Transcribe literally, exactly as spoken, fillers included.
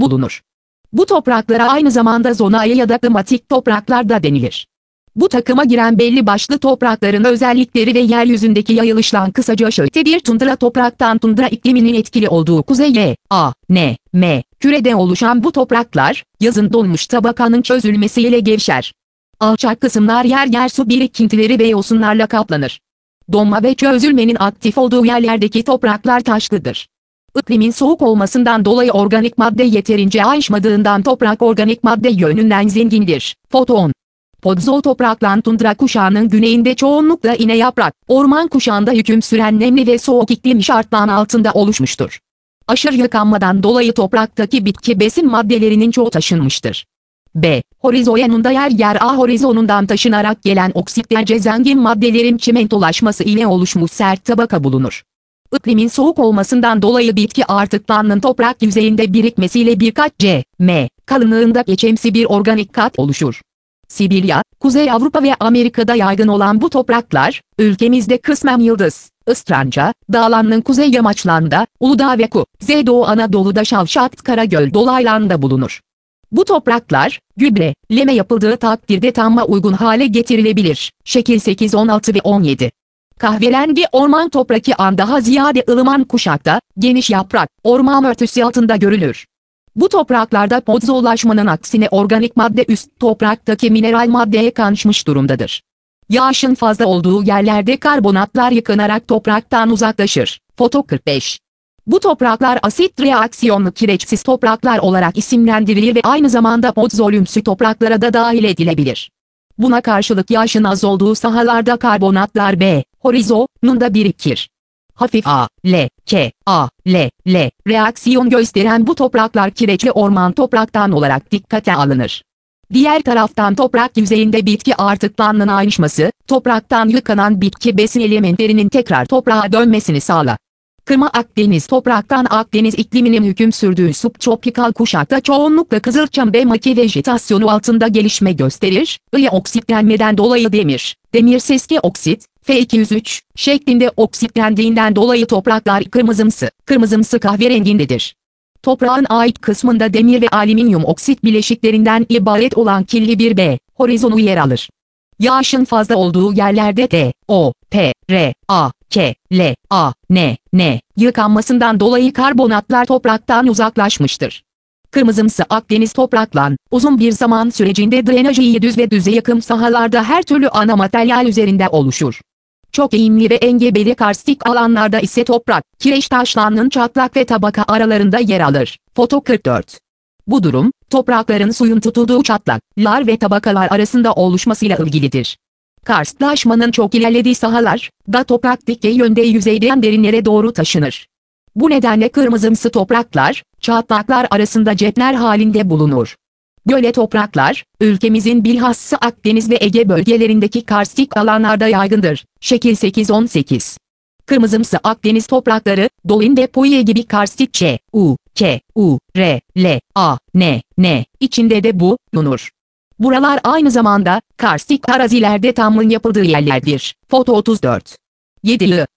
bulunur. Bu topraklara aynı zamanda zonai ya da klimatik topraklar da denilir. Bu takıma giren belli başlı toprakların özellikleri ve yeryüzündeki yayılıştan kısaca şöyle bir tundra topraktan tundra ikliminin etkili olduğu kuzey Y, A, N, M, kürede oluşan bu topraklar, yazın donmuş tabakanın çözülmesiyle gevşer. Alçak kısımlar yer yer su birikintileri ve yosunlarla kaplanır. Donma ve çözülmenin aktif olduğu yerlerdeki topraklar taşlıdır. İklimin soğuk olmasından dolayı organik madde yeterince ayrışmadığından toprak organik madde yönünden zengindir. Foton. Podzol topraklan tundra kuşağının güneyinde çoğunlukla iğne yaprak, orman kuşağında hüküm süren nemli ve soğuk iklim şartlarının altında oluşmuştur. Aşırı yıkanmadan dolayı topraktaki bitki besin maddelerinin çoğu taşınmıştır. B. Horizonunda yer yer A horizonundan taşınarak gelen oksitlerce zengin maddelerin çimentolaşması ile oluşmuş sert tabaka bulunur. İklimin soğuk olmasından dolayı bitki artıklarının toprak yüzeyinde birikmesiyle birkaç C, M kalınlığında geçimsi bir organik kat oluşur. Sibirya, Kuzey Avrupa ve Amerika'da yaygın olan bu topraklar, ülkemizde kısmen Yıldız, Istranca, Dağları'nın kuzey yamaçlarında, Uludağ ve Kuzey Doğu Anadolu'da Şavşat Karagöl dolaylarında bulunur. Bu topraklar, gübre, leme yapıldığı takdirde tamma uygun hale getirilebilir. Şekil sekiz, on altı ve on yedi. Kahverengi orman toprağı daha ziyade ılıman kuşakta, geniş yaprak, orman örtüsü altında görülür. Bu topraklarda podzollaşmanın aksine organik madde üst topraktaki mineral maddeye karışmış durumdadır. Yağışın fazla olduğu yerlerde karbonatlar yıkanarak topraktan uzaklaşır. Foto kırk beş. Bu topraklar asit reaksiyonlu kireçsiz topraklar olarak isimlendirilir ve aynı zamanda podzolümsü topraklara da dahil edilebilir. Buna karşılık yağışın az olduğu sahalarda karbonatlar B horizonunda birikir. Hafif A, L, K, A, L, L reaksiyon gösteren bu topraklar kireçli orman topraktan olarak dikkate alınır. Diğer taraftan toprak yüzeyinde bitki artıklarının ayrışması, topraktan yıkanan bitki besin elementlerinin tekrar toprağa dönmesini sağlar. Kırma Akdeniz topraktan Akdeniz ikliminin hüküm sürdüğü subtropikal kuşakta çoğunlukla kızılçam ve maki vejetasyonu altında gelişme gösterir, ve oksitlenmeden dolayı demir, demir seski oksit, F iki yüz üç, şeklinde oksitlendiğinden dolayı topraklar kırmızımsı, kırmızımsı kahverengindedir. Toprağın ait kısmında demir ve alüminyum oksit bileşiklerinden ibaret olan kirli bir B horizonu yer alır. Yağışın fazla olduğu yerlerde D, O, P, R, A, K, L, A, N, N yıkanmasından dolayı karbonatlar topraktan uzaklaşmıştır. Kırmızımsı Akdeniz topraklan, uzun bir zaman sürecinde drenajı iyi düz ve düze yakın sahalarda her türlü ana materyal üzerinde oluşur. Çok eğimli ve engebeli karstik alanlarda ise toprak, kireç taşlarının çatlak ve tabaka aralarında yer alır. Foto kırk dört. Bu durum, toprakların suyun tutulduğu çatlaklar ve tabakalar arasında oluşmasıyla ilgilidir. Karstlaşmanın çok ilerlediği sahalar, da toprak dikey yönde yüzeyden derinlere doğru taşınır. Bu nedenle kırmızımsı topraklar, çatlaklar arasında cepler halinde bulunur. Böyle topraklar, ülkemizin bilhassa Akdeniz ve Ege bölgelerindeki karstik alanlarda yaygındır. Şekil sekiz, on sekiz. Kırmızımsı Akdeniz toprakları, Dolin ve Poye gibi karstik Ç, U, K, U, R, L, A, N, N içinde de bulunur. Buralar aynı zamanda, karstik arazilerde tamın yapıldığı yerlerdir. Foto otuz dört. yedi.